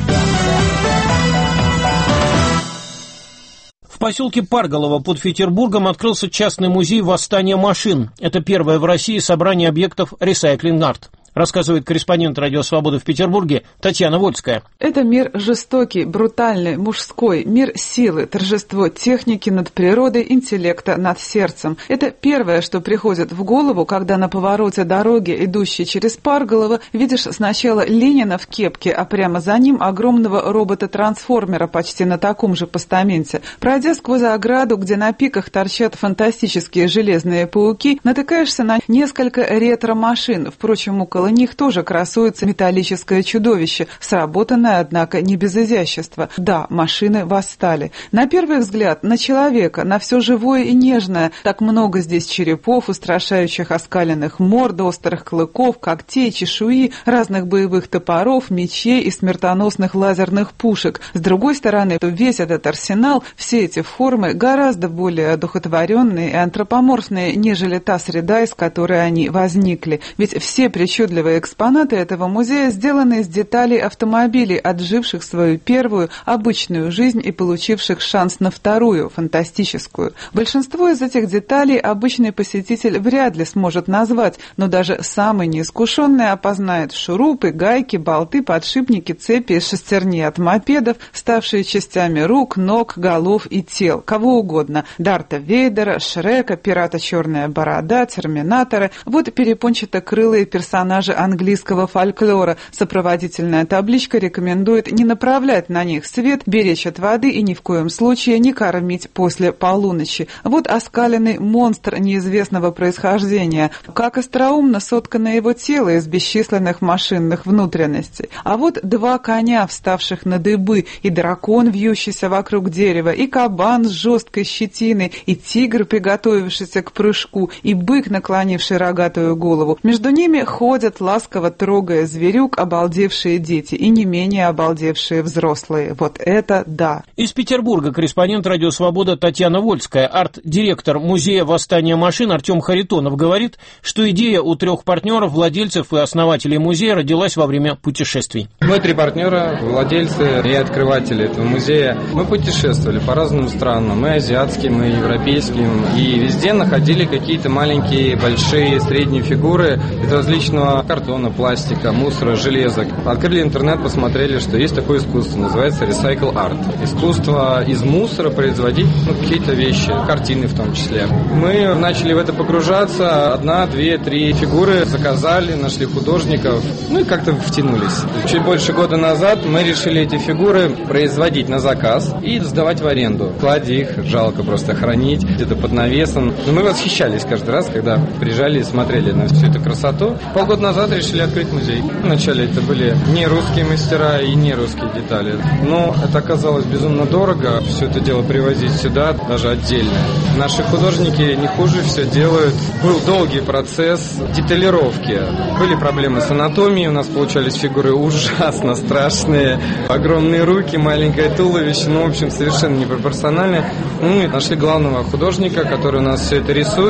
В поселке Парголово под Петербургом открылся частный музей восстания машин. Это первое в России собрание объектов ресайклинг-арт. Рассказывает корреспондент Радио Свобода в Петербурге Татьяна Вольская. Это мир жестокий, брутальный, мужской, мир силы, торжество техники над природой, интеллекта над сердцем. Это первое, что приходит в голову, когда на повороте дороги, идущей через Парголово, видишь сначала Ленина в кепке, а прямо за ним огромного робота-трансформера почти на таком же постаменте. Пройдя сквозь ограду, где на пиках торчат фантастические железные пауки, натыкаешься на несколько ретро-машин. Впрочем, около них тоже красуется металлическое чудовище, сработанное, однако, не без изящества. Да, машины восстали. На первый взгляд, на человека, на все живое и нежное. Так много здесь черепов, устрашающих оскаленных морд, острых клыков, когтей, чешуи, разных боевых топоров, мечей и смертоносных лазерных пушек. С другой стороны, весь этот арсенал, все эти формы гораздо более одухотворенные и антропоморфные, нежели та среда, из которой они возникли. Ведь все причудливые экспонаты этого музея сделаны из деталей автомобилей, отживших свою первую обычную жизнь и получивших шанс на вторую, фантастическую. Большинство из этих деталей обычный посетитель вряд ли сможет назвать, но даже самый неискушенный опознает шурупы, гайки, болты, подшипники, цепи и шестерни от мопедов, ставшие частями рук, ног, голов и тел, кого угодно. Дарта Вейдера, Шрека, пирата Черная Борода, Терминатора. Вот перепончато-крылые персонажи английского фольклора. Сопроводительная табличка рекомендует не направлять на них свет, беречь от воды и ни в коем случае не кормить после полуночи. Вот оскаленный монстр неизвестного происхождения. Как остроумно соткано его тело из бесчисленных машинных внутренностей. А вот 2 коня, вставших на дыбы, и дракон, вьющийся вокруг дерева, и кабан с жесткой щетиной, и тигр, приготовившийся к прыжку, и бык, наклонивший рогатую голову. Между ними ходят, ласково трогая зверюк, обалдевшие дети и не менее обалдевшие взрослые. Вот это да. Из Петербурга корреспондент Радио Свобода Татьяна Вольская. Арт-директор музея восстания машин Артем Харитонов говорит, что идея у 3 партнеров, владельцев и основателей музея родилась во время путешествий. Мы 3 партнера, владельцы и открыватели этого музея. Мы путешествовали по разным странам, и азиатским, и европейским, и везде находили какие-то маленькие, большие, средние фигуры из различного картона, пластика, мусора, железок. Открыли интернет, посмотрели, что есть такое искусство, называется recycle art. Искусство из мусора производить какие-то вещи, картины в том числе. Мы начали в это погружаться, 1, 2, 3 фигуры заказали, нашли художников, и как-то втянулись. Чуть больше года назад мы решили эти фигуры производить на заказ и сдавать в аренду. Клади их, жалко просто хранить где-то под навесом. Но мы восхищались каждый раз, когда приезжали и смотрели на всю эту красоту. Полгода назад решили открыть музей. Вначале это были не русские мастера и не русские детали. Но это оказалось безумно дорого, все это дело привозить сюда, даже отдельно. Наши художники не хуже все делают. Был долгий процесс деталировки. Были проблемы с анатомией, у нас получались фигуры ужасно страшные. Огромные руки, маленькое туловище, в общем, совершенно непропорциональное. Мы нашли главного художника, который у нас все это рисует.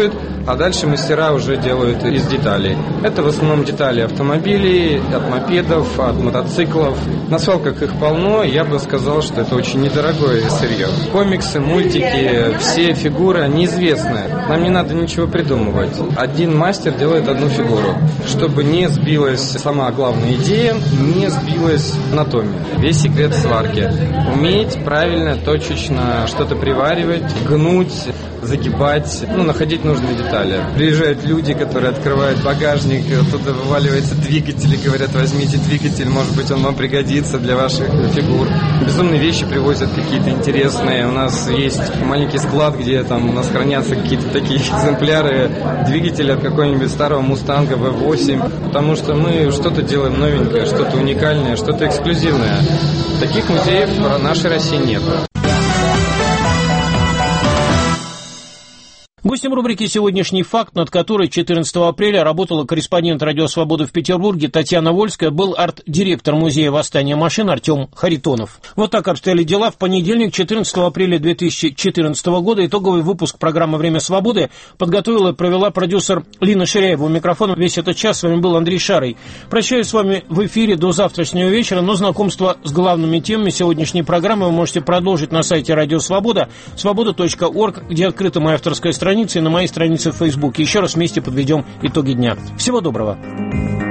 а дальше мастера уже делают из деталей. Это в основном детали автомобилей, от мопедов, от мотоциклов. На свалках их полно, я бы сказал, что это очень недорогое сырье. Комиксы, мультики, все фигуры, они известны. Нам не надо ничего придумывать. Один мастер делает одну фигуру, чтобы не сбилась сама главная идея, не сбилась анатомия. Весь секрет сварки. Уметь правильно, точечно что-то приваривать, гнуть, загибать, находить нужные детали. Приезжают люди, которые открывают багажник, оттуда вываливается двигатель и говорят: возьмите двигатель, может быть, он вам пригодится для ваших фигур. Безумные вещи привозят какие-то интересные. У нас есть маленький склад, где там у нас хранятся какие-то такие экземпляры двигателя от какого-нибудь старого Мустанга V8, потому что мы что-то делаем новенькое, что-то уникальное, что-то эксклюзивное. Таких музеев в нашей России нет. Гостем рубрики «Сегодняшний факт», над которой 14 апреля работала корреспондент «Радио Свобода» в Петербурге Татьяна Вольская, был арт-директор музея восстания машин Артем Харитонов. Вот так обстояли дела. В понедельник, 14 апреля 2014 года, итоговый выпуск программы «Время свободы» подготовила и провела продюсер Лина Ширяева. У микрофона весь этот час с вами был Андрей Шарый. Прощаюсь с вами в эфире до завтрашнего вечера, но знакомство с главными темами сегодняшней программы вы можете продолжить на сайте «Радио Свобода», свобода.орг, где открыта моя авторская страница, и на моей странице в Фейсбуке. Еще раз вместе подведем итоги дня. Всего доброго.